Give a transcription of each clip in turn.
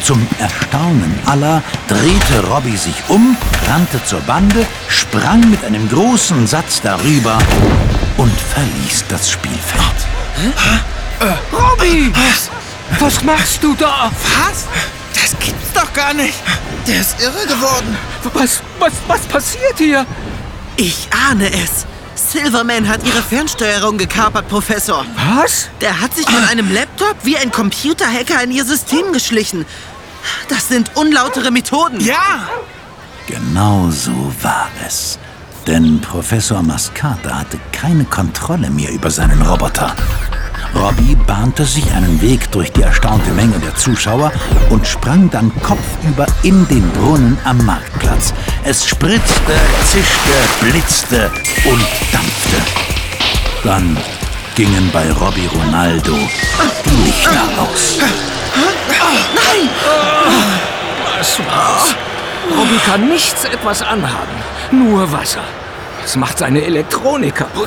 Zum Erstaunen aller drehte Robbie sich um, rannte zur Bande, sprang mit einem großen Satz darüber und verließ das Spielfeld. Robbie! Was machst du da? Was? Das gibt's doch gar nicht. Der ist irre geworden. Was passiert hier? Ich ahne es. Silverman hat ihre Fernsteuerung gekapert, Professor. Was? Der hat sich mit einem Laptop wie ein Computerhacker in ihr System geschlichen. Das sind unlautere Methoden. Ja! Genau so war es. Denn Professor Mascata hatte keine Kontrolle mehr über seinen Roboter. Robbie bahnte sich einen Weg durch die erstaunte Menge der Zuschauer und sprang dann kopfüber in den Brunnen am Marktplatz. Es spritzte, zischte, blitzte und dampfte. Dann gingen bei Robbie Ronaldo die Lichter aus. Nein! Was war's? Robbie kann nichts etwas anhaben. Nur Wasser. Das macht seine Elektronik kaputt.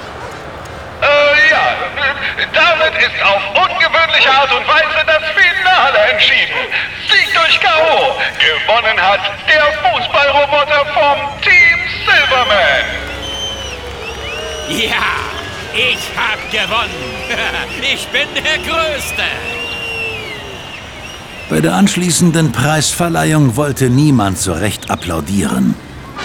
Damit ist auf ungewöhnliche Art und Weise das Finale entschieden. Sieg durch K.O. Gewonnen hat der Fußballroboter vom Team Silverman. Ja, ich hab gewonnen. Ich bin der Größte. Bei der anschließenden Preisverleihung wollte niemand so recht applaudieren.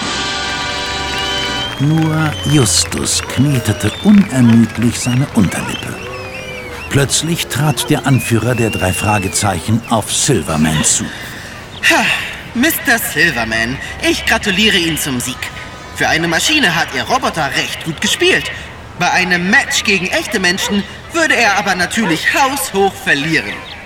Nur Justus knetete unermüdlich seine Unterlippe. Plötzlich trat der Anführer der 3 Fragezeichen auf Silverman zu. Mr. Silverman, ich gratuliere Ihnen zum Sieg. Für eine Maschine hat Ihr Roboter recht gut gespielt. Bei einem Match gegen echte Menschen würde er aber natürlich haushoch verlieren.